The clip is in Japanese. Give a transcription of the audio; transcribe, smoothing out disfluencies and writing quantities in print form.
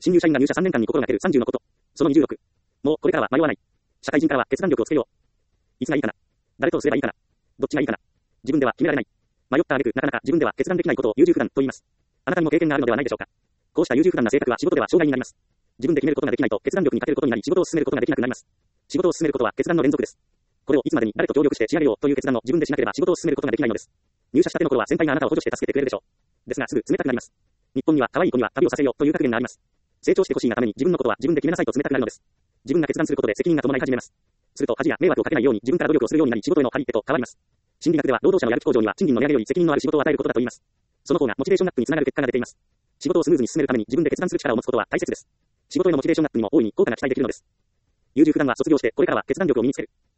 新入社員が入社3年間に心がける30のこと。その26。もうこれからは迷わない。社会人からは決断力をつけよう。いつがいいかな。誰とすればいいかな。どっちがいいかな。自分では決められない。迷った挙句なかなか自分では決断できないことを優柔不断と言います。あなたにも経験があるのではないでしょうか。こうした優柔不断な性格は仕事では障害になります。自分で決めることができないと決断力に欠けることになり仕事を進めることができなくなります。仕事を進めることは決断の連続です。これをいつまでに誰と協力して仕上げようという決断を自分でしなければ仕事を進めることができないのです。入社したての頃は先輩があなたを補助して助けてくれるでしょう。ですがすぐ冷たくなります。日本には可愛い子には旅をさせようという格言があります。成長してほしいがために自分のことは自分で決めなさいと冷たくなるのです。自分が決断することで責任が伴い始めます。すると恥や迷惑をかけないように自分から努力をするようになり仕事への張り手と変わります。心理学では労働者のやる気向上には賃金の値上げより責任のある仕事を与えることだと言います。その方がモチベーションアップにつながる結果が出ています。仕事をスムーズに進めるために自分で決断する力を持つことは大切です。仕事へのモチベーションアップにも大いに効果が期待できるのです。優柔不断は卒業してこれからは決断力を身につける。